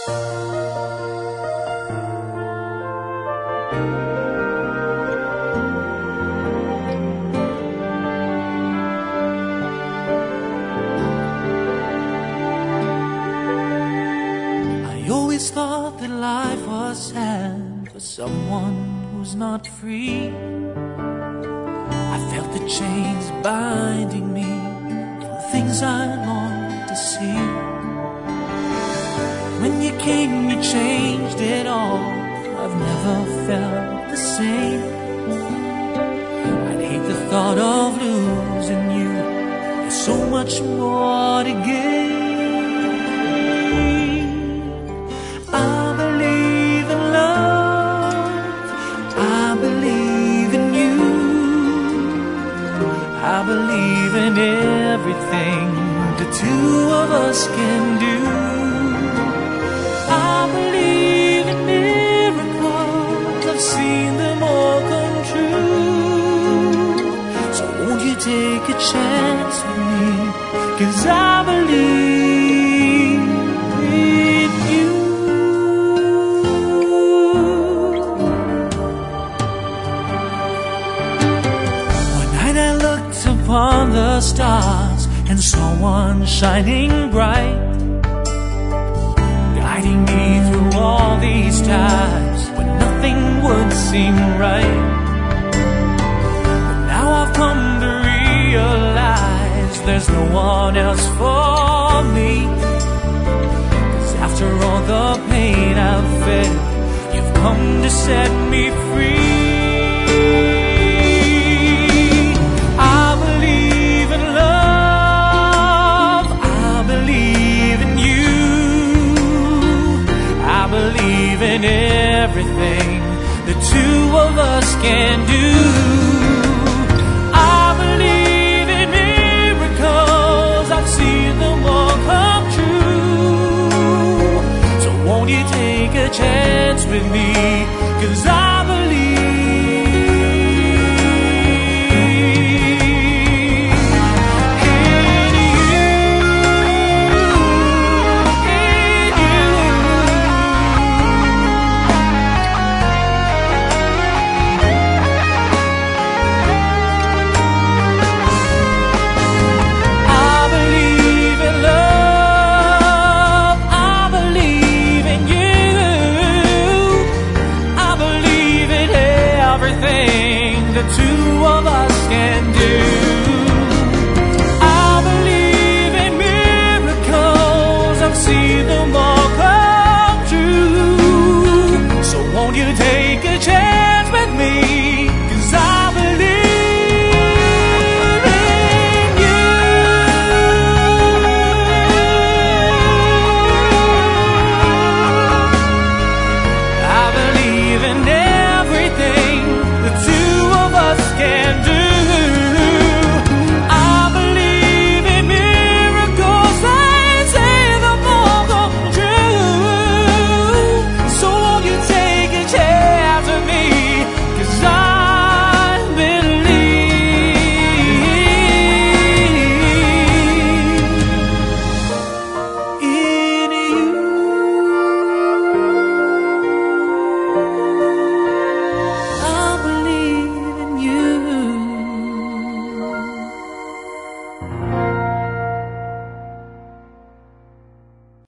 I always thought that life was sad for someone who's not free. I felt the chains binding me from things I longed to see. When you came, you changed it all. I've never felt the same. I'd hate the thought of losing you. There's so much more to gain. I believe in everything the two of us can do. I believe in miracles, I've seen them all come true. So won't you take a chance with me, 'cause I believe in you. One night I looked upon the stars and saw one shining bright, guiding me through all these times when nothing would seem right. But now I've come to realize there's no one else for me, 'cause after all the pain I've felt, you've come to set me free. In everything the two of us can do. I believe in miracles, I've seen them all come true. So won't you take a chance with me, 'cause I the two of us can do. I believe in miracles, I've seen them all come true. So won't you take a chance?